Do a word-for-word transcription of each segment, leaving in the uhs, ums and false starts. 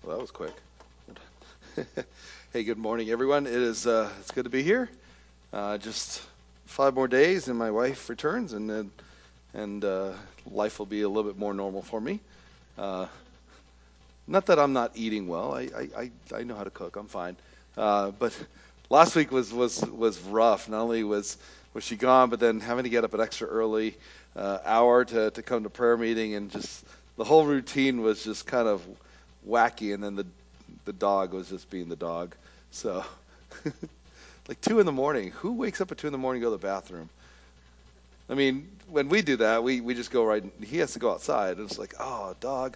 Well, that was quick. Hey, good morning, everyone. It is uh, it's good to be here. Uh, just five more days, and my wife returns, and then and uh, life will be a little bit more normal for me. Uh, Not that I'm not eating well. I I, I, I know how to cook. I'm fine. Uh, but last week was was was rough. Not only was was she gone, but then having to get up an extra early uh, hour to to come to prayer meeting, and just the whole routine was just kind of wacky. And then the the dog was just being the dog. So like two in the morning. Who wakes up at two in the morning to go to the bathroom? I mean, when we do that, we, we just go right. He has to go outside, and it's like, oh, dog.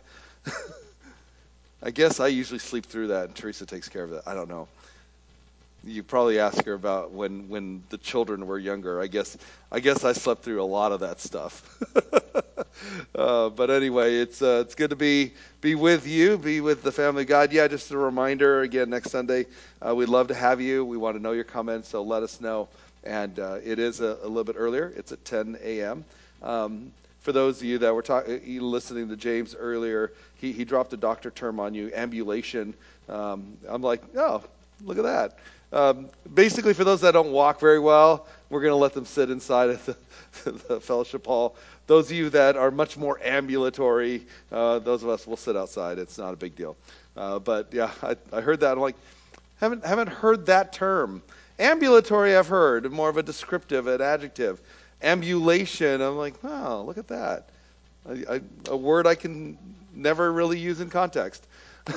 I guess I usually sleep through that, and Teresa takes care of that. I don't know. You probably ask her about when when the children were younger. I guess I guess I slept through a lot of that stuff. uh, but anyway, it's uh, it's good to be be with you, be with the family of God. Yeah, just a reminder again, next Sunday uh, we'd love to have you. We want to know your comments, so let us know. And uh, it is a, a little bit earlier. It's at ten a.m. Um, for those of you that were talk- listening to James earlier, he, he dropped a doctor term on you, ambulation. Um, I'm like, oh, look at that. Um, basically, for those that don't walk very well, we're going to let them sit inside of the, the fellowship hall. Those of you that are much more ambulatory, uh, those of us will sit outside. It's not a big deal. Uh, but yeah, I, I heard that. I'm like, haven't haven't heard that term. Ambulatory, I've heard, more of a descriptive, an adjective. Ambulation, I'm like, wow, look at that. I, I, a word I can never really use in context.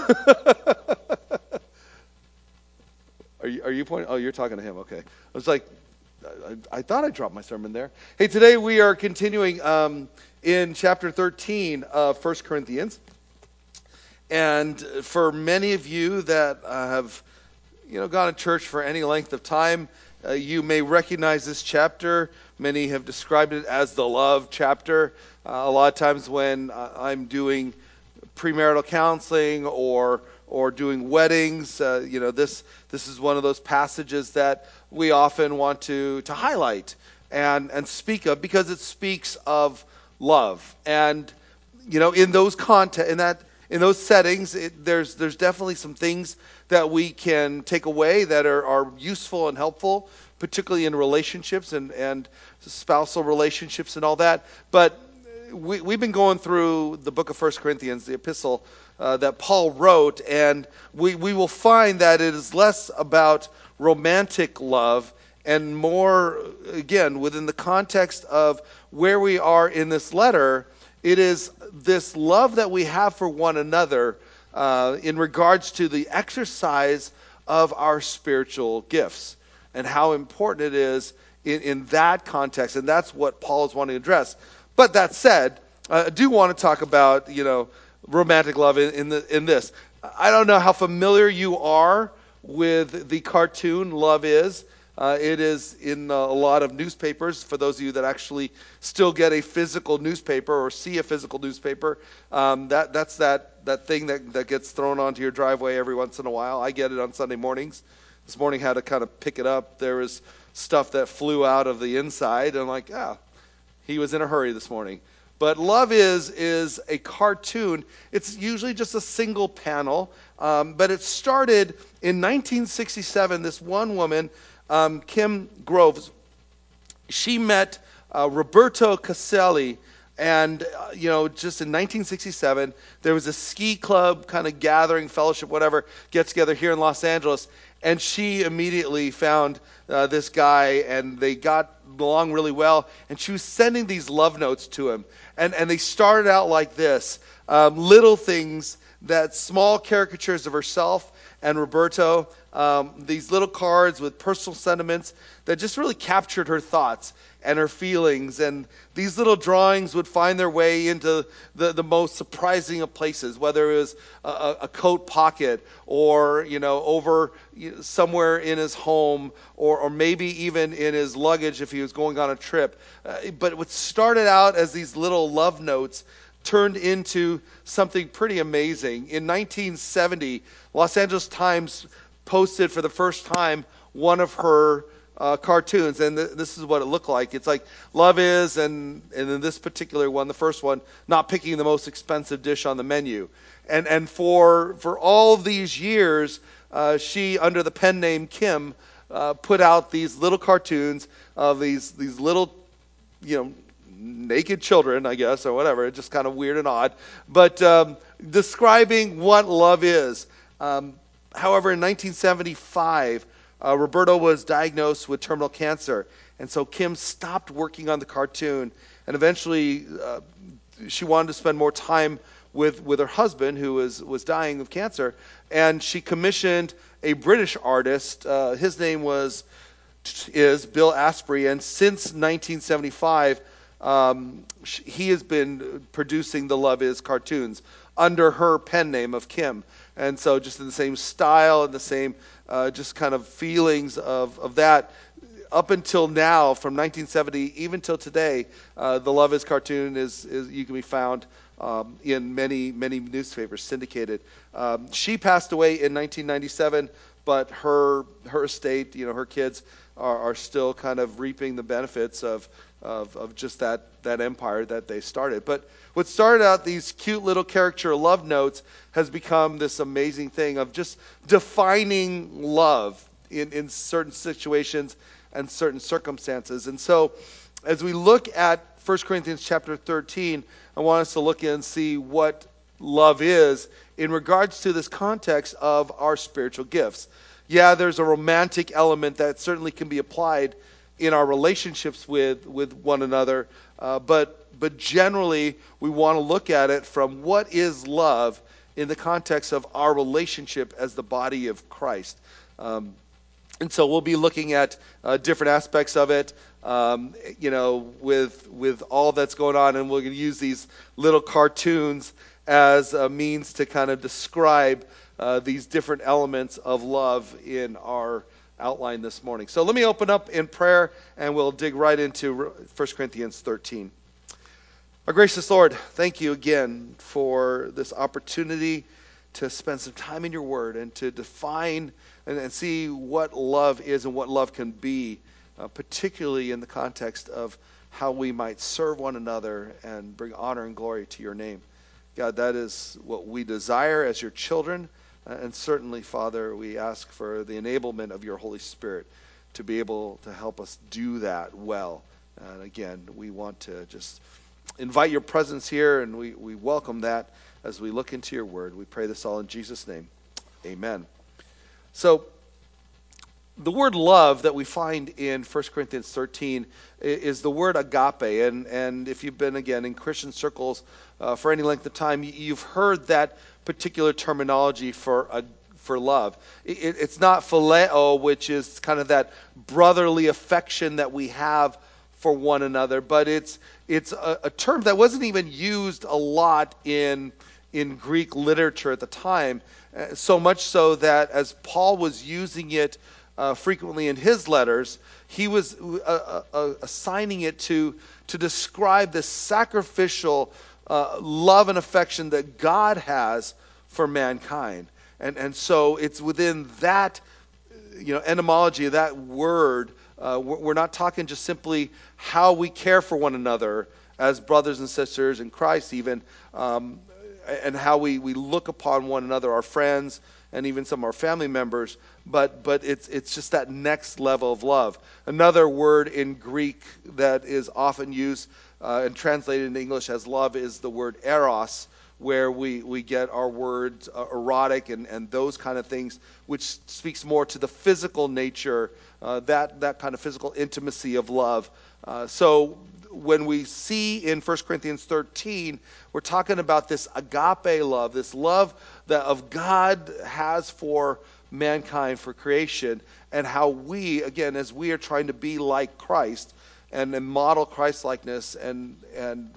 Are you, are you pointing? Oh, you're talking to him. Okay. I was like, I, I thought I dropped my sermon there. Hey, today we are continuing um, in chapter thirteen of First Corinthians. And for many of you that uh, have, you know, gone to church for any length of time, uh, you may recognize this chapter. Many have described it as the love chapter. Uh, a lot of times when uh, I'm doing premarital counseling or or doing weddings, uh, you know, this this is one of those passages that we often want to to highlight and and speak of because it speaks of love. And you know, in those content in that in those settings, it, there's there's definitely some things that we can take away that are, are useful and helpful, particularly in relationships and and spousal relationships and all that. But we, we've been going through the book of First Corinthians, the epistle uh, that Paul wrote, and we, we will find that it is less about romantic love and more, again, within the context of where we are in this letter, it is this love that we have for one another uh, in regards to the exercise of our spiritual gifts and how important it is in, in that context. And that's what Paul is wanting to address. But that said, I do want to talk about, you know, romantic love in, in, the, in this. I don't know how familiar you are with the cartoon Love Is. Uh, it is in a lot of newspapers. For those of you that actually still get a physical newspaper or see a physical newspaper, um, that that's that, that thing that, that gets thrown onto your driveway every once in a while. I get it on Sunday mornings. This morning had to kind of pick it up. There was stuff that flew out of the inside. And I'm like, ah. He was in a hurry this morning. But Love Is is a cartoon. It's usually just a single panel. Um, but it started in nineteen sixty-seven. This one woman, um, Kim Groves, she met uh, Roberto Caselli. And, uh, you know, just in nineteen sixty-seven, there was a ski club kind of gathering, fellowship, whatever, get together here in Los Angeles. And she immediately found uh, this guy, and they got along really well. And she was sending these love notes to him. And, and they started out like this, um, little things, that small caricatures of herself and Roberto, um, these little cards with personal sentiments that just really captured her thoughts and her feelings. And these little drawings would find their way into the, the most surprising of places, whether it was a, a coat pocket or, you know, over somewhere in his home or, or maybe even in his luggage if he was going on a trip. Uh, but what started out as these little love notes turned into something pretty amazing. In nineteen seventy, Los Angeles Times posted for the first time one of her uh, cartoons, and th- this is what it looked like. It's like Love Is, and and in this particular one, the first one, not picking the most expensive dish on the menu. And and for for all these years, uh, she, under the pen name Kim, uh, put out these little cartoons of these these little, you know, naked children, I guess, or whatever. It's just kind of weird and odd, but um, describing what love is. Um, however, in nineteen seventy-five, uh, Roberto was diagnosed with terminal cancer, and so Kim stopped working on the cartoon, and eventually uh, she wanted to spend more time with, with her husband, who was, was dying of cancer, and she commissioned a British artist. Uh, his name was is Bill Asprey, and since nineteen seventy-five, um, he has been producing the Love Is cartoons under her pen name of Kim. And so just in the same style and the same uh, just kind of feelings of, of that, up until now, from nineteen seventy even till today, uh, the Love Is cartoon is, is you can be found um, in many, many newspapers, syndicated. Um, she passed away in nineteen ninety-seven, but her her estate, you know, her kids are, are still kind of reaping the benefits of, of, of just that, that empire that they started. But what started out these cute little caricature love notes has become this amazing thing of just defining love in, in certain situations and certain circumstances. And so as we look at First Corinthians chapter thirteen, I want us to look in and see what love is in regards to this context of our spiritual gifts. Yeah, there's a romantic element that certainly can be applied in our relationships with, with one another, uh, but but generally we want to look at it from what is love in the context of our relationship as the body of Christ. Um, and so we'll be looking at uh, different aspects of it, um, you know, with with all that's going on, and we're going to use these little cartoons as a means to kind of describe uh, these different elements of love in our outline this morning. So let me open up in prayer, and we'll dig right into First Corinthians thirteen. Our gracious Lord, thank you again for this opportunity to spend some time in your word and to define and, and see what love is and what love can be, uh, particularly in the context of how we might serve one another and bring honor and glory to your name. God, that is what we desire as your children. Uh, and certainly, Father, we ask for the enablement of your Holy Spirit to be able to help us do that well. And again, we want to just invite your presence here, and we, we welcome that as we look into your word. We pray this all in Jesus' name. Amen. So, the word love that we find in First Corinthians thirteen is the word agape. And, and if you've been, again, in Christian circles uh, for any length of time, you've heard that particular terminology for uh, for love. It, it's not phileo, which is kind of that brotherly affection that we have for one another, but it's it's a, a term that wasn't even used a lot in in Greek literature at the time, uh, so much so that as Paul was using it uh, frequently in his letters, he was uh, uh, assigning it to to describe the sacrificial uh, love and affection that God has for mankind. And and so it's within that, you know, etymology of that word. Uh, we're not talking just simply how we care for one another as brothers and sisters in Christ, even, um, and how we, we look upon one another, our friends, and even some of our family members. But but it's it's just that next level of love. Another word in Greek that is often used uh, and translated into English as love is the word eros, where we, we get our words uh, erotic and, and those kind of things, which speaks more to the physical nature, uh, that, that kind of physical intimacy of love. Uh, so when we see in First Corinthians thirteen, we're talking about this agape love, this love that of God has for mankind, for creation, and how we, again, as we are trying to be like Christ and, and model Christ-likeness and and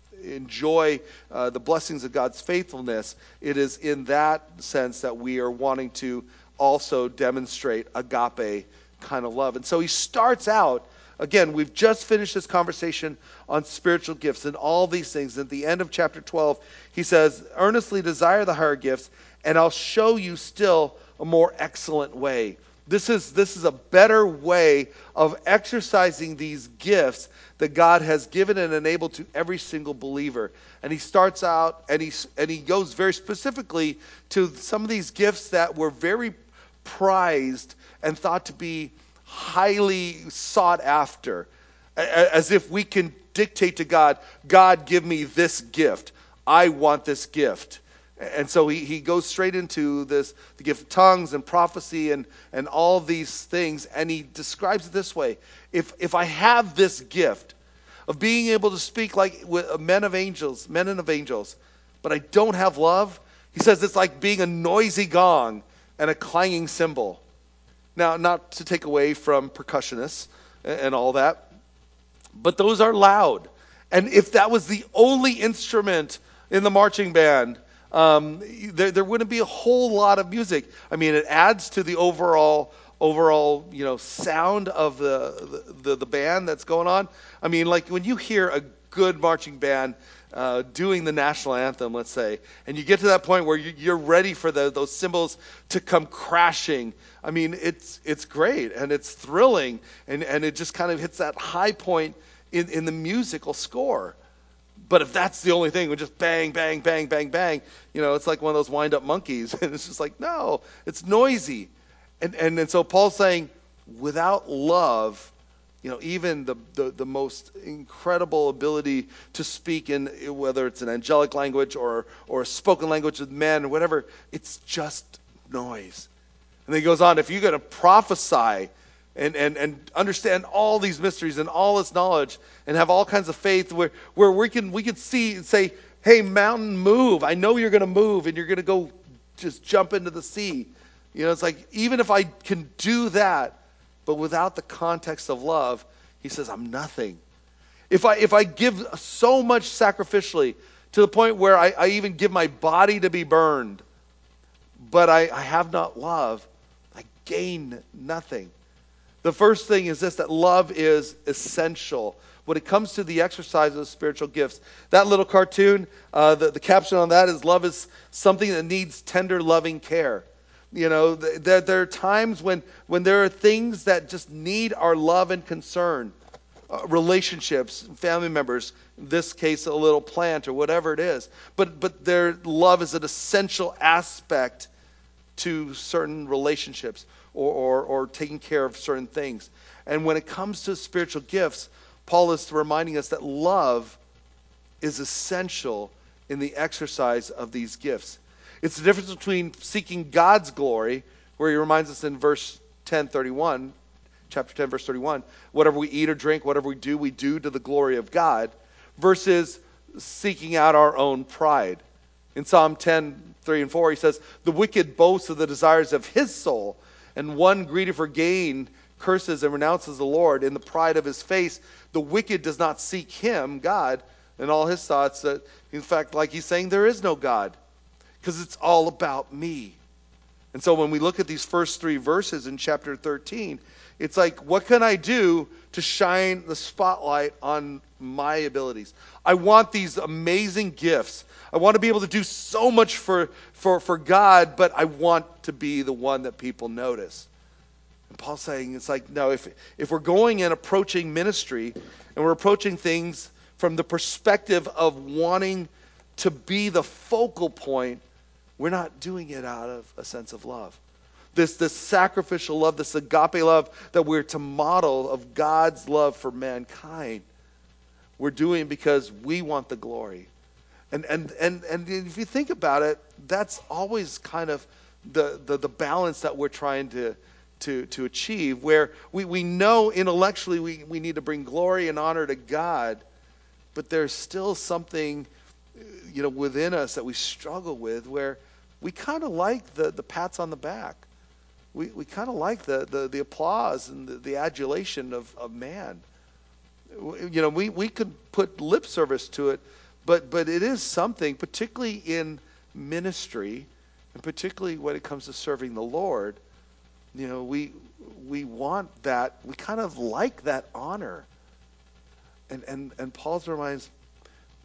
enjoy uh, the blessings of God's faithfulness, it is in that sense that we are wanting to also demonstrate agape kind of love. And so he starts out, again, we've just finished this conversation on spiritual gifts and all these things. At the end of chapter twelve, he says, earnestly desire the higher gifts, and I'll show you still a more excellent way. This is, this is a better way of exercising these gifts that God has given and enabled to every single believer. And he starts out and he, and he goes very specifically to some of these gifts that were very prized and thought to be highly sought after, as if we can dictate to God, God, give me this gift. I want this gift. And so he, he goes straight into this, the gift of tongues and prophecy and, and all these things, and he describes it this way. If if I have this gift of being able to speak like with men of angels, men and of angels, but I don't have love, he says it's like being a noisy gong and a clanging cymbal. Now, not to take away from percussionists and, and all that, but those are loud. And if that was the only instrument in the marching band, Um, there, there wouldn't be a whole lot of music. I mean, it adds to the overall, overall, you know, sound of the, the the band that's going on. I mean, like when you hear a good marching band uh, doing the national anthem, let's say, and you get to that point where you, you're ready for the, those cymbals to come crashing. I mean, it's it's great and it's thrilling, and and it just kind of hits that high point in, in the musical score. But if that's the only thing, we just bang, bang, bang, bang, bang, you know, it's like one of those wind-up monkeys. And it's just like, no, it's noisy. And, and and so Paul's saying, without love, you know, even the, the, the most incredible ability to speak in, whether it's an angelic language or, or a spoken language with men or whatever, it's just noise. And then he goes on, if you're going to prophesy and, and, and understand all these mysteries and all this knowledge and have all kinds of faith where, where we can we can see and say, hey, mountain, move. I know you're going to move and you're going to go just jump into the sea. You know, it's like, even if I can do that, but without the context of love, he says, I'm nothing. If I if I give so much sacrificially to the point where I, I even give my body to be burned, but I, I have not love, I gain nothing. The first thing is this, that love is essential when it comes to the exercise of spiritual gifts. That little cartoon, uh, the, the caption on that is, love is something that needs tender, loving care. You know, there, there are times when, when there are things that just need our love and concern. Uh, relationships, family members, in this case, a little plant or whatever it is. But, but their love is an essential aspect to certain relationships. Or, or, or taking care of certain things. And when it comes to spiritual gifts, Paul is reminding us that love is essential in the exercise of these gifts. It's the difference between seeking God's glory, where he reminds us in verse ten thirty-one, chapter ten, verse thirty-one, whatever we eat or drink, whatever we do, we do to the glory of God, versus seeking out our own pride. In Psalm ten, three and four, he says, the wicked boasts of the desires of his soul, and one greedy for gain curses and renounces the Lord in the pride of his face. The wicked does not seek him, God, and all his thoughts. That, in fact, like he's saying, there is no God, because it's all about me. And so when we look at these first three verses in chapter thirteen, it's like, what can I do to shine the spotlight on my abilities? I want these amazing gifts. I want to be able to do so much for, for, for God, but I want to be the one that people notice. And Paul's saying, it's like, no, if, if we're going and approaching ministry, and we're approaching things from the perspective of wanting to be the focal point, we're not doing it out of a sense of love. This, this sacrificial love, this agape love that we're to model of God's love for mankind, we're doing because we want the glory. And and and and if you think about it, that's always kind of the, the, the balance that we're trying to to, to achieve, where we, we know intellectually we, we need to bring glory and honor to God, but there's still something, you know, within us that we struggle with, where we kind of like the, the pats on the back. We we kind of like the, the, the applause and the, the adulation of, of man. You know, we, we could put lip service to it, but but it is something, particularly in ministry, and particularly when it comes to serving the Lord. You know, we we want that. We kind of like that honor. And and and Paul's reminds,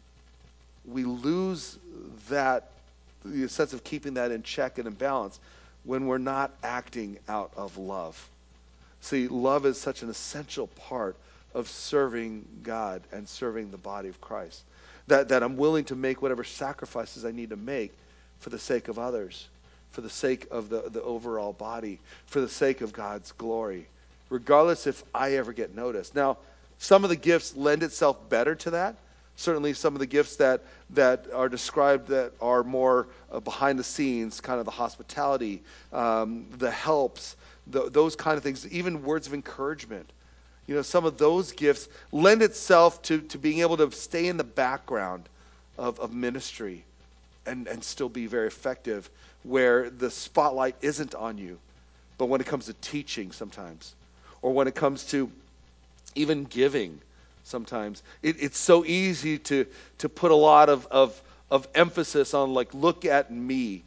we lose that, the sense of keeping that in check and in balance when we're not acting out of love. See, love is such an essential part of serving God and serving the body of Christ, that, that I'm willing to make whatever sacrifices I need to make for the sake of others, for the sake of the, the overall body, for the sake of God's glory, regardless if I ever get noticed. Now, some of the gifts lend itself better to that. Certainly some of the gifts that, that are described that are more uh, behind the scenes, kind of the hospitality, um, the helps, the, those kind of things, even words of encouragement. You know, some of those gifts lend itself to, to being able to stay in the background of, of ministry and, and still be very effective, where the spotlight isn't on you. But when it comes to teaching sometimes, or when it comes to even giving sometimes, it, it's so easy to, to put a lot of, of, of emphasis on, like, look at me.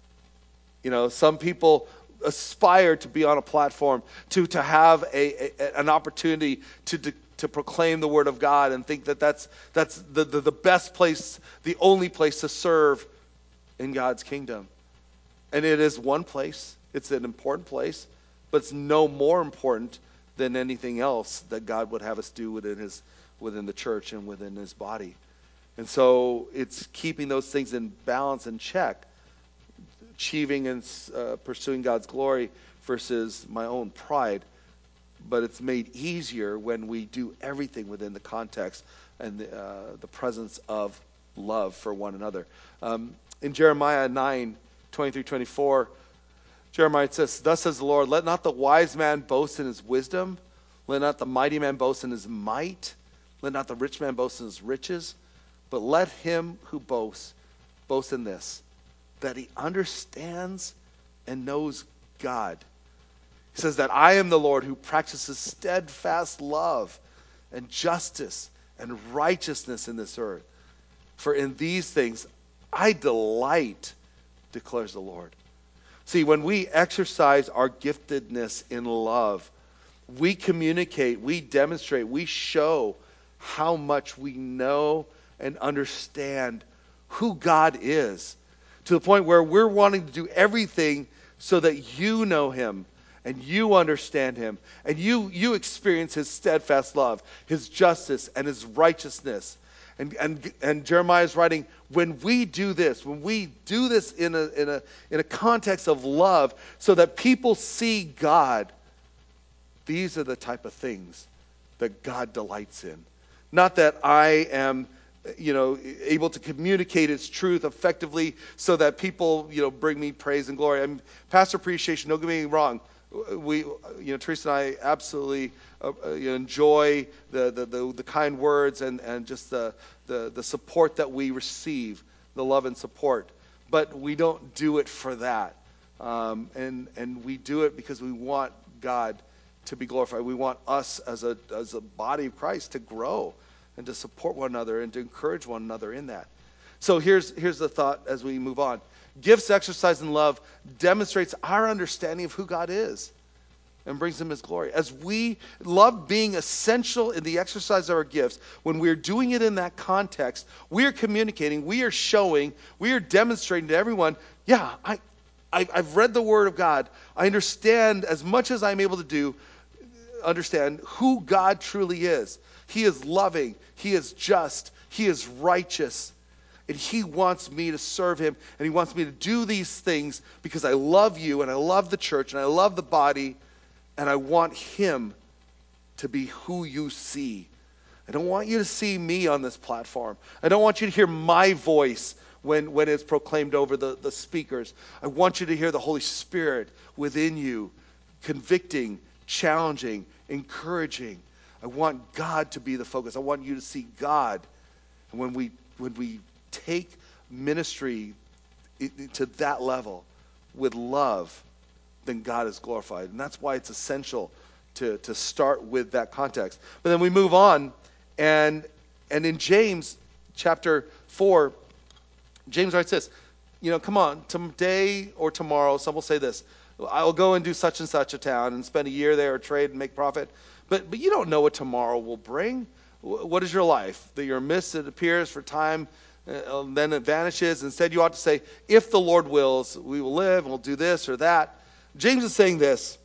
You know, some people aspire to be on a platform, to, to have a, a an opportunity to, to to proclaim the word of God, and think that that's, that's the, the, the best place, the only place to serve in God's kingdom. And it is one place. It's an important place, but it's no more important than anything else that God would have us do within his within the church and within his body. And so it's keeping those things in balance and check, achieving and uh, pursuing God's glory versus my own pride. But it's made easier when we do everything within the context and the, uh, the presence of love for one another. Um, in Jeremiah nine, twenty-three, twenty-four, Jeremiah says, "Thus says the Lord, let not the wise man boast in his wisdom, let not the mighty man boast in his might, let not the rich man boast in his riches, but let him who boasts boast in this, that he understands and knows God." He says that I am the Lord who practices steadfast love and justice and righteousness in this earth. For in these things I delight, declares the Lord. See, when we exercise our giftedness in love, we communicate, we demonstrate, we show how much we know and understand who God is, to the point where we're wanting to do everything so that you know him and you understand him and you, you experience his steadfast love, his justice, and his righteousness. And, and, and Jeremiah is writing, when we do this, when we do this in a, in a, in a context of love so that people see God, these are the type of things that God delights in. Not that I am, you know, able to communicate its truth effectively so that people, you know, bring me praise and glory. I mean, pastor appreciation, don't get me wrong. We, you know, Teresa and I absolutely uh, you know, enjoy the, the, the, the kind words and, and just the, the, the support that we receive, the love and support. But we don't do it for that. Um, and, and we do it because we want God to be glorified. We want us as a, as a body of Christ to grow and to support one another and to encourage one another in that. So here's, here's the thought as we move on. Gifts exercised in love demonstrates our understanding of who God is and brings him his glory. As we love being essential in the exercise of our gifts, when we're doing it in that context, we are communicating, we are showing, we are demonstrating to everyone, yeah, I, I, I've read the Word of God. I understand as much as I'm able to do, understand who God truly is. He is loving. He is just. He is righteous. And he wants me to serve him, and he wants me to do these things because I love you, and I love the church, and I love the body, and I want him to be who you see. I don't want you to see me on this platform. I don't want you to hear my voice when, when it's proclaimed over the, the speakers. I want you to hear the Holy Spirit within you, convicting, challenging, encouraging. I want God to be the focus. I want you to see God. And when we when we take ministry to that level with love, then God is glorified. And that's why it's essential to, to start with that context. But then we move on, and and in James chapter four, James writes this, you know, come on, today or tomorrow, some will say this, I'll go and do such and such a town and spend a year there or trade and make profit. But but you don't know what tomorrow will bring. What is your life? That your mist, it appears for time Uh, then it vanishes. Instead, you ought to say, if the Lord wills, we will live and we'll do this or that. James is saying this.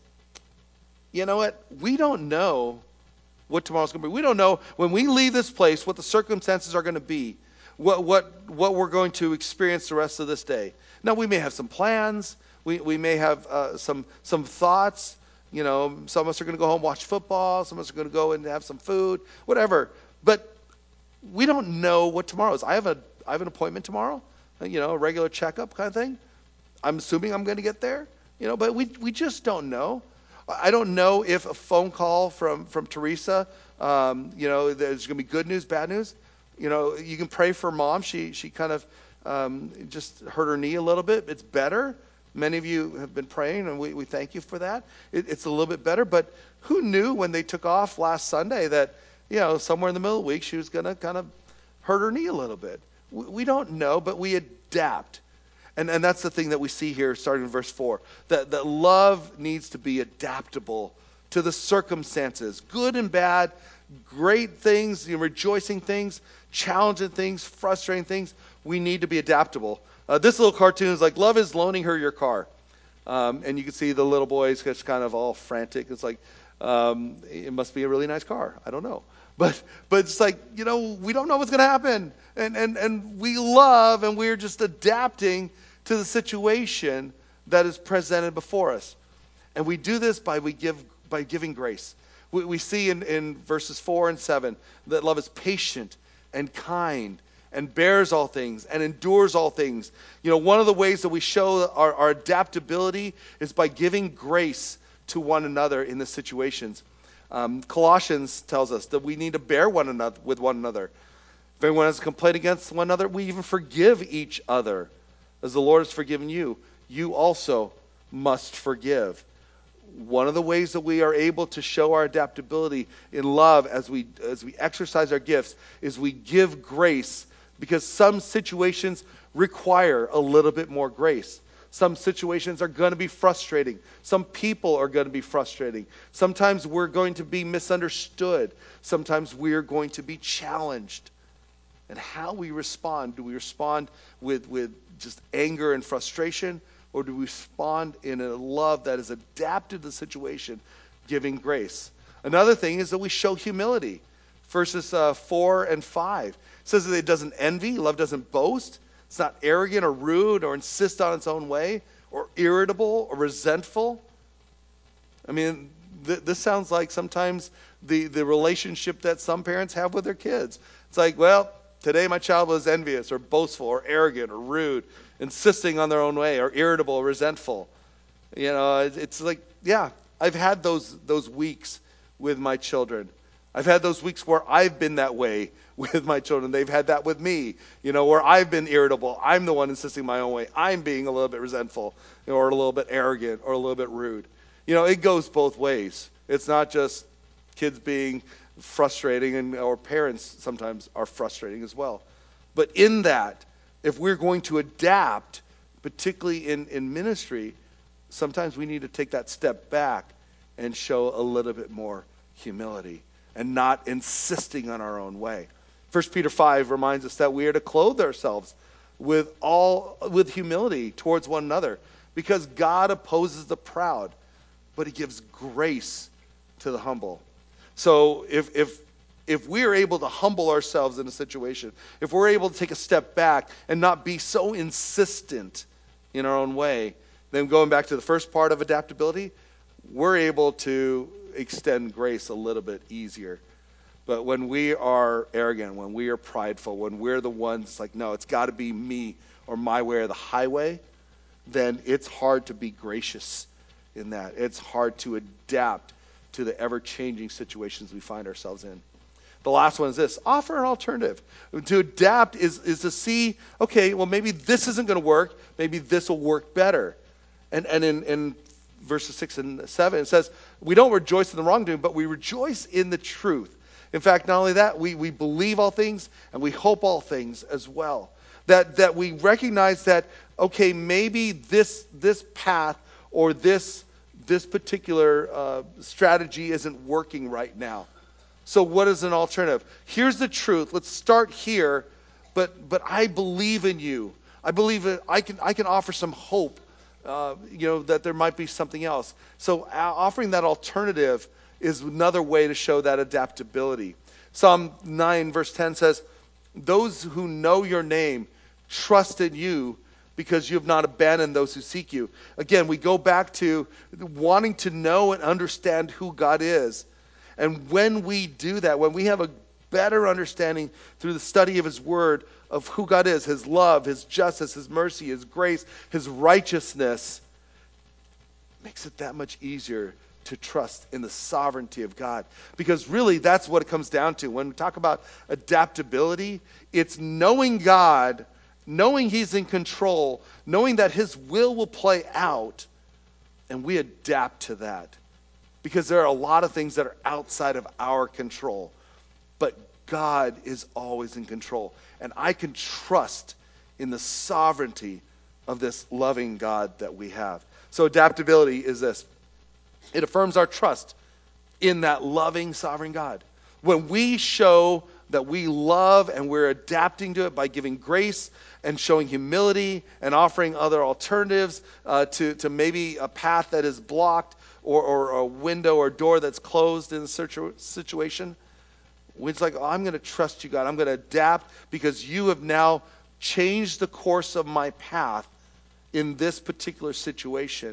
You know what? We don't know what tomorrow's going to be. We don't know when we leave this place what the circumstances are going to be, what what what we're going to experience the rest of this day. Now, we may have some plans. We we may have uh, some some thoughts. You know, some of us are going to go home, watch football. Some of us are going to go and have some food, whatever. But we don't know what tomorrow is. I have a I have an appointment tomorrow, you know, a regular checkup kind of thing. I'm assuming I'm going to get there, you know, but we we just don't know. I don't know if a phone call from from Teresa, um, you know, there's going to be good news, bad news. You know, you can pray for mom. She she kind of um, just hurt her knee a little bit. It's better. Many of you have been praying, and we, we thank you for that. It, it's a little bit better, but who knew when they took off last Sunday that, you know, somewhere in the middle of the week she was going to kind of hurt her knee a little bit. We, we don't know, but we adapt. And, and that's the thing that we see here starting in verse four, that, that love needs to be adaptable to the circumstances, good and bad, great things, you know, rejoicing things, challenging things, frustrating things. We need to be adaptable. Uh, this little cartoon is like, love is loaning her your car. Um, and you can see the little boys just kind of all frantic. It's like, um, it must be a really nice car. I don't know. But but it's like, you know, we don't know what's going to happen. And, and, and we love and we're just adapting to the situation that is presented before us. And we do this by we give by giving grace. We, we see in, in verses four and seven that love is patient and kind and bears all things and endures all things. You know, one of the ways that we show our, our adaptability is by giving grace to one another in the situations. Um, Colossians tells us that we need to bear one another with one another. If anyone has a complaint against one another, we even forgive each other. As the Lord has forgiven you, you also must forgive. One of the ways that we are able to show our adaptability in love as we as we exercise our gifts is we give grace, because some situations require a little bit more grace. Some situations are going to be frustrating. Some people are going to be frustrating. Sometimes we're going to be misunderstood. Sometimes we're going to be challenged. And how we respond, do we respond with, with just anger and frustration, or do we respond in a love that is adapted to the situation, giving grace? Another thing is that we show humility. Verses uh, four and five. It says that it doesn't envy, love doesn't boast. It's not arrogant or rude or insist on its own way or irritable or resentful. I mean, th- this sounds like sometimes the, the relationship that some parents have with their kids. It's like, well, today my child was envious or boastful or arrogant or rude, insisting on their own way or irritable or resentful. You know, it's, it's like, yeah, I've had those those weeks with my children. I've had those weeks where I've been that way with my children. They've had that with me, you know, where I've been irritable. I'm the one insisting my own way. I'm being a little bit resentful, you know, or a little bit arrogant or a little bit rude. You know, it goes both ways. It's not just kids being frustrating, and or parents sometimes are frustrating as well. But in that, if we're going to adapt, particularly in, in ministry, sometimes we need to take that step back and show a little bit more humility and not insisting on our own way. First Peter five reminds us that we are to clothe ourselves with all with humility towards one another, because God opposes the proud, but he gives grace to the humble. So if if if we are able to humble ourselves in a situation, if we're able to take a step back and not be so insistent in our own way, then going back to the first part of adaptability, we're able to extend grace a little bit easier. But when we are arrogant, when we are prideful, when we're the ones like, no, it's got to be me or my way or the highway, then it's hard to be gracious in that. It's hard to adapt to the ever-changing situations we find ourselves in. The last one is this: offer an alternative. To adapt is, is to see, okay, well, maybe this isn't going to work. Maybe this will work better. And, and in, in verses six and seven, it says, we don't rejoice in the wrongdoing, but we rejoice in the truth. In fact, not only that, we, we believe all things and we hope all things as well. That that we recognize that, okay, maybe this this path or this this particular uh, strategy isn't working right now. So what is an alternative? Here's the truth. Let's start here, but but I believe in you. I believe that I can I can offer some hope, uh, you know, that there might be something else. So uh, offering that alternative is another way to show that adaptability. Psalm nine verse ten says, "Those who know your name trust in you because you have not abandoned those who seek you." Again, we go back to wanting to know and understand who God is. And when we do that, when we have a better understanding through the study of his word of who God is, his love, his justice, his mercy, his grace, his righteousness, makes it that much easier to trust in the sovereignty of God. Because really, that's what it comes down to. When we talk about adaptability, it's knowing God, knowing he's in control, knowing that his will will play out, and we adapt to that. Because there are a lot of things that are outside of our control. But God is always in control. And I can trust in the sovereignty of this loving God that we have. So adaptability is this. It affirms our trust in that loving, sovereign God. When we show that we love and we're adapting to it by giving grace and showing humility and offering other alternatives uh, to, to maybe a path that is blocked or, or a window or door that's closed in a situ- situation, it's like, oh, I'm going to trust you, God. I'm going to adapt because you have now changed the course of my path in this particular situation.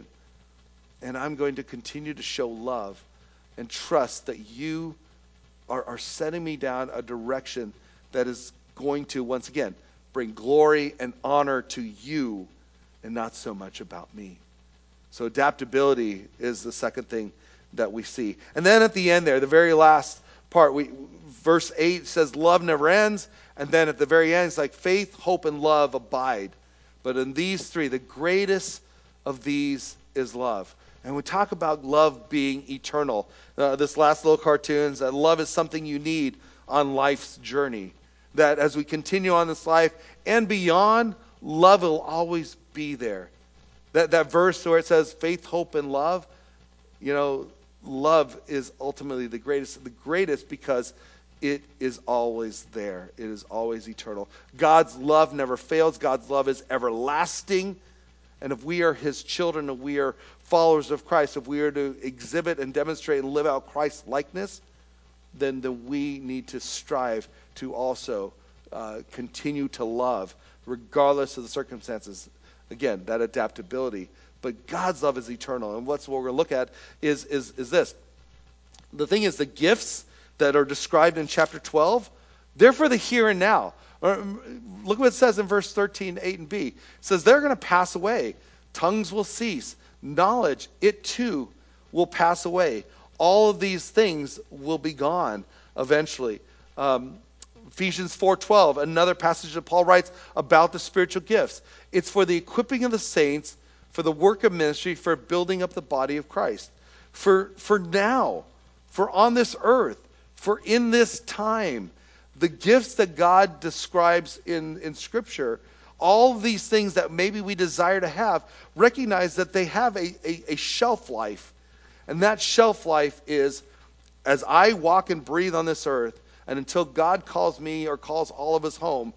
And I'm going to continue to show love and trust that you are, are setting me down a direction that is going to, once again, bring glory and honor to you and not so much about me. So adaptability is the second thing that we see. And then at the end there, the very last part, we verse eight says love never ends. And then at the very end, it's like faith, hope, and love abide. But in these three, the greatest of these is love. And we talk about love being eternal. Uh, this last little cartoon is that love is something you need on life's journey. That as we continue on this life and beyond, love will always be there. That that verse where it says faith, hope, and love, you know, love is ultimately the greatest, the greatest because it is always there. It is always eternal. God's love never fails. God's love is everlasting. And if we are his children, if we are followers of Christ, if we are to exhibit and demonstrate and live out Christ's likeness, then, then we need to strive to also uh, continue to love, regardless of the circumstances. Again, that adaptability. But God's love is eternal. And what's what we're going to look at is, is, is this. The thing is, the gifts that are described in chapter twelve, they're for the here and now. Look what it says in verse thirteen, eight and B. It says, they're going to pass away. Tongues will cease. Knowledge, it too, will pass away. All of these things will be gone eventually. Um, Ephesians four twelve, another passage that Paul writes about the spiritual gifts. It's for the equipping of the saints, for the work of ministry, for building up the body of Christ. For, for now, for on this earth, for in this time, the gifts that God describes in, in Scripture, all of these things that maybe we desire to have, recognize that they have a, a, a shelf life. And that shelf life is, as I walk and breathe on this earth, and until God calls me or calls all of us home,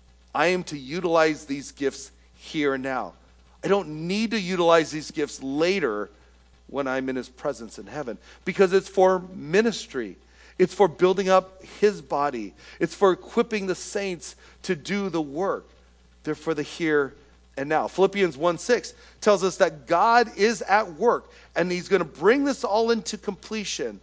I am to utilize these gifts here and now. I don't need to utilize these gifts later when I'm in his presence in heaven, because it's for ministry. It's for building up his body. It's for equipping the saints to do the work. They're for the here and now. Philippians one six tells us that God is at work, and he's going to bring this all into completion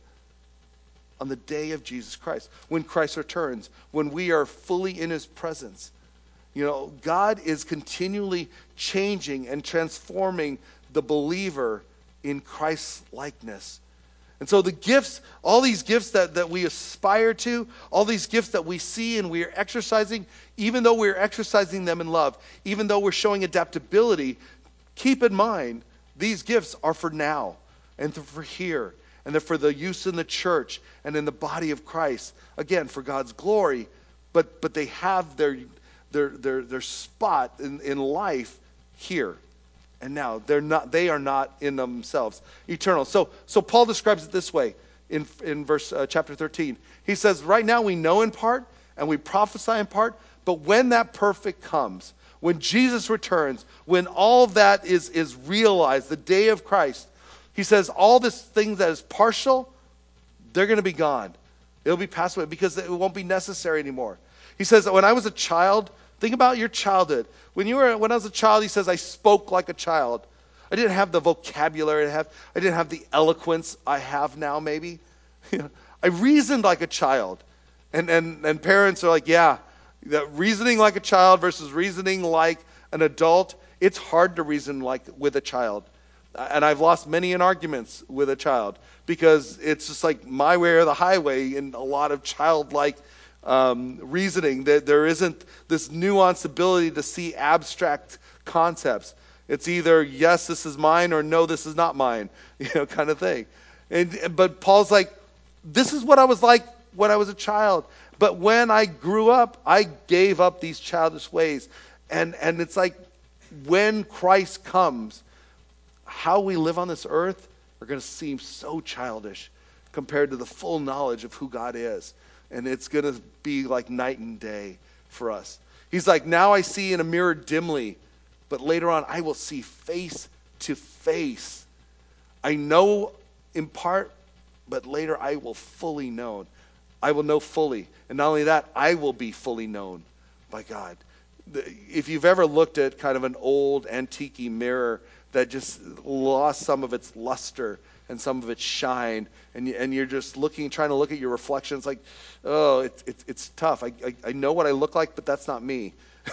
on the day of Jesus Christ, when Christ returns, when we are fully in his presence. You know, God is continually changing and transforming the believer in Christ's likeness. And so the gifts, all these gifts that, that we aspire to, all these gifts that we see and we are exercising, even though we're exercising them in love, even though we're showing adaptability, keep in mind, these gifts are for now and for here. And they're for the use in the church and in the body of Christ. Again, for God's glory, but but they have their their their, their spot in, in life here and now. They're not, they are not in themselves eternal. So so Paul describes it this way in, in verse uh, chapter thirteen. He says, right now we know in part and we prophesy in part, But when that perfect comes, when Jesus returns, when all that is, is realized, the day of Christ, he says all this thing that is partial, they're going to be gone. It'll be passed away because it won't be necessary anymore. He says that when I was a child, think about your childhood. When you were, when I was a child, he says, I spoke like a child. I didn't have the vocabulary I have. I didn't have the eloquence I have now, maybe. I reasoned like a child. And, and, and parents are like, yeah, that reasoning like a child versus reasoning like an adult, it's hard to reason like with a child. And I've lost many in arguments with a child because it's just like my way or the highway in a lot of childlike um, reasoning. That there isn't this nuanced ability to see abstract concepts. It's either yes, this is mine, or no, this is not mine, you know, kind of thing. And but Paul's like, this is what I was like when I was a child. But when I grew up, I gave up these childish ways. And and it's like when Christ comes, how we live on this earth are going to seem so childish compared to the full knowledge of who God is. And it's going to be like night and day for us. He's like, now I see in a mirror dimly, but later on I will see face to face. I know in part, but later I will fully know. I will know fully. And not only that, I will be fully known by God. If you've ever looked at kind of an old antique mirror that just lost some of its luster and some of its shine, and, you, and you're just looking, trying to look at your reflection, it's like, oh, it, it, it's tough. I, I, I know what I look like, but that's not me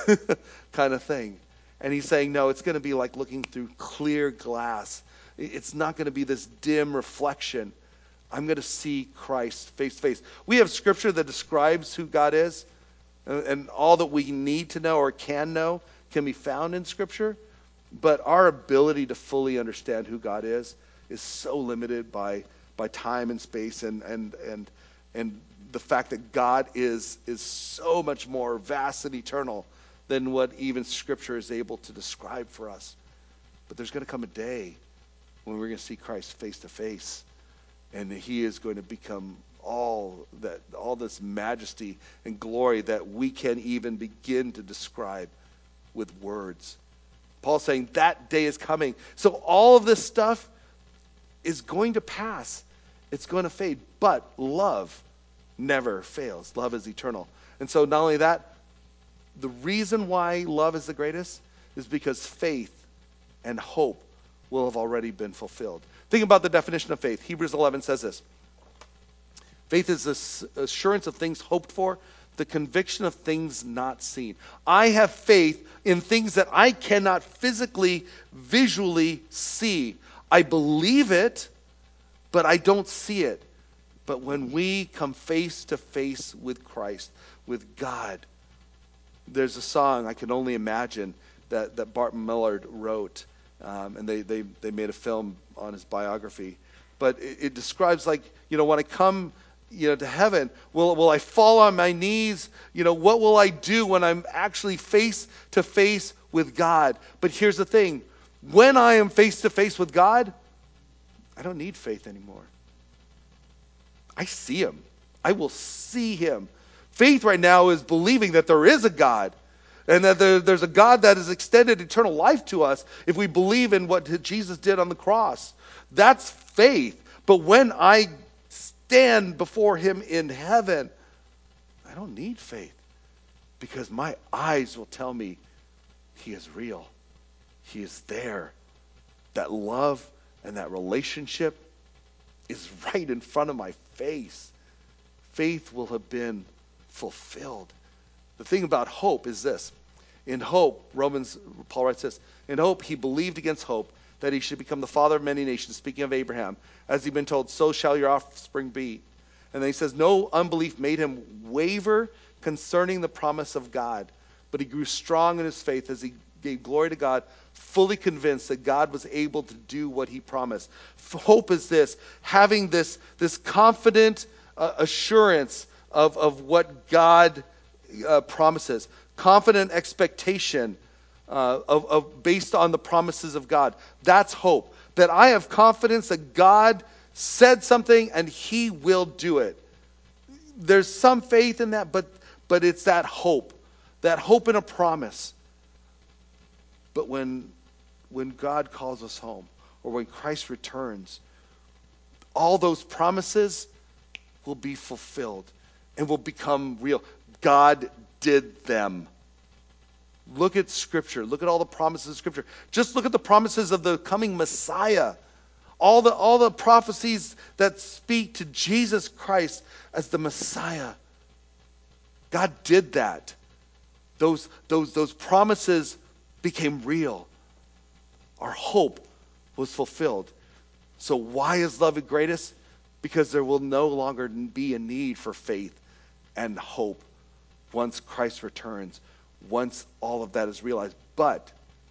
kind of thing. And he's saying, no, it's going to be like looking through clear glass. It's not going to be this dim reflection. I'm going to see Christ face to face. We have scripture that describes who God is, and, and all that we need to know or can know can be found in scripture. But our ability to fully understand who God is is so limited by by time and space, and and and and the fact that God is is so much more vast and eternal than what even scripture is able to describe for us. But there's going to come a day when we're going to see Christ face to face, and he is going to become all that, all this majesty and glory that we can even begin to describe with words. Paul's saying that day is coming. So all of this stuff is going to pass. It's going to fade. But love never fails. Love is eternal. And so not only that, the reason why love is the greatest is because faith and hope will have already been fulfilled. Think about the definition of faith. Hebrews eleven says this. Faith is the assurance of things hoped for, the conviction of things not seen. I have faith in things that I cannot physically, visually see. I believe it, but I don't see it. But when we come face to face with Christ, with God, there's a song I can only imagine that, that Bart Millard wrote, um, and they, they, they made a film on his biography. But it, it describes like, you know, when I come you know, to heaven, will, will I fall on my knees? You know, what will I do when I'm actually face to face with God? But here's the thing. When I am face to face with God, I don't need faith anymore. I see him. I will see him. Faith right now is believing that there is a God, and that there, there's a God that has extended eternal life to us if we believe in what Jesus did on the cross. That's faith. But when I stand before him in heaven, I don't need faith, because my eyes will tell me he is real. He is there. That love and that relationship is right in front of my face. Faith will have been fulfilled. The thing about hope is this. In hope, Romans, Paul writes this, in hope he believed against hope that he should become the father of many nations, speaking of Abraham, as he'd been told, so shall your offspring be. And then he says, no unbelief made him waver concerning the promise of God, but he grew strong in his faith as he gave glory to God, fully convinced that God was able to do what he promised. Hope is this, having this, this confident uh, assurance of, of what God uh, promises, confident expectation uh, of, of based on the promises of God. That's hope. That I have confidence that God said something and he will do it. There's some faith in that, but but it's that hope that hope in a promise. But when, when God calls us home, or when Christ returns, all those promises will be fulfilled and will become real. God did them. Look at Scripture. Look at all the promises of Scripture. Just look at the promises of the coming Messiah. All the, all the prophecies that speak to Jesus Christ as the Messiah. God did that. Those, those, those promises became real. Our hope was fulfilled. So why is love the greatest? Because there will no longer be a need for faith and hope once Christ returns, once all of that is realized. But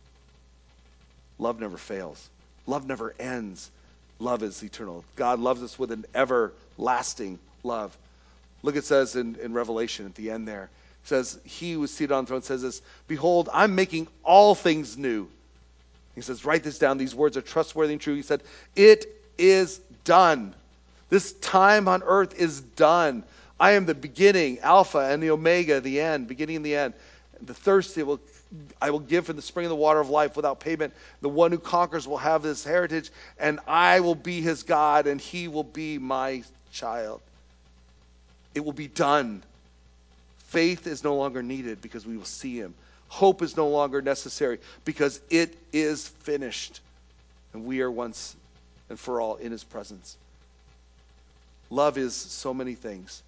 love never fails. Love never ends. Love is eternal. God loves us with an everlasting love. Look, it says in, in Revelation at the end there, it says, he who is seated on the throne says this, behold, I'm making all things new. He says, write this down. These words are trustworthy and true. He said, it is done. This time on earth is done. I am the beginning, Alpha, and the Omega, the end, beginning and the end. The thirsty will I will give from the spring of the water of life without payment. The one who conquers will have this heritage, and I will be his God, and he will be my child. It will be done. Faith is no longer needed because we will see him. Hope is no longer necessary because it is finished. And we are once and for all in his presence. Love is so many things.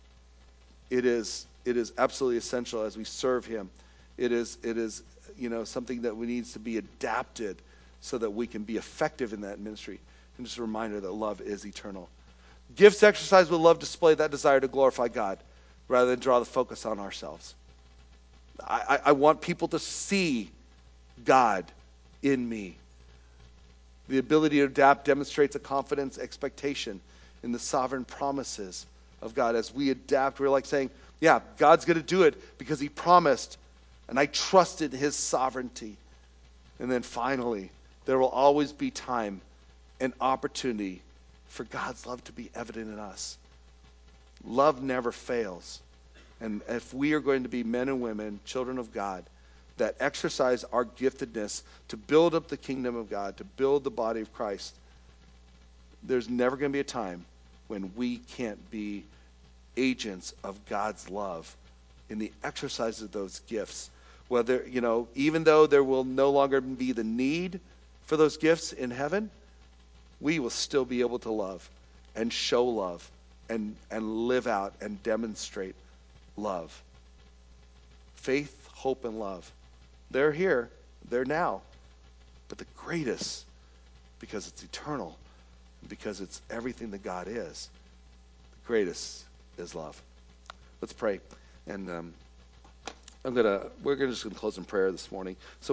It is, it is absolutely essential as we serve him. It is, it is, you know, something that we needs to be adapted so that we can be effective in that ministry. And just a reminder that love is eternal. Gifts exercised with love display that desire to glorify God rather than draw the focus on ourselves. I, I, I want people to see God in me. The ability to adapt demonstrates a confidence, expectation in the sovereign promises of God. As we adapt, we're like saying, yeah, God's going to do it because he promised, and I trusted his sovereignty. And then finally, there will always be time and opportunity for God's love to be evident in us. Love never fails. And if we are going to be men and women, children of God, that exercise our giftedness to build up the kingdom of God, to build the body of Christ, there's never going to be a time when we can't be agents of God's love in the exercise of those gifts. Whether, you know, even though there will no longer be the need for those gifts in heaven, we will still be able to love and show love and, and live out and demonstrate love. Faith, hope, and love. They're here. They're now. But the greatest, because it's eternal, because it's everything that God is, the greatest is love. Let's pray. And um, I'm gonna we're gonna just gonna close in prayer this morning. So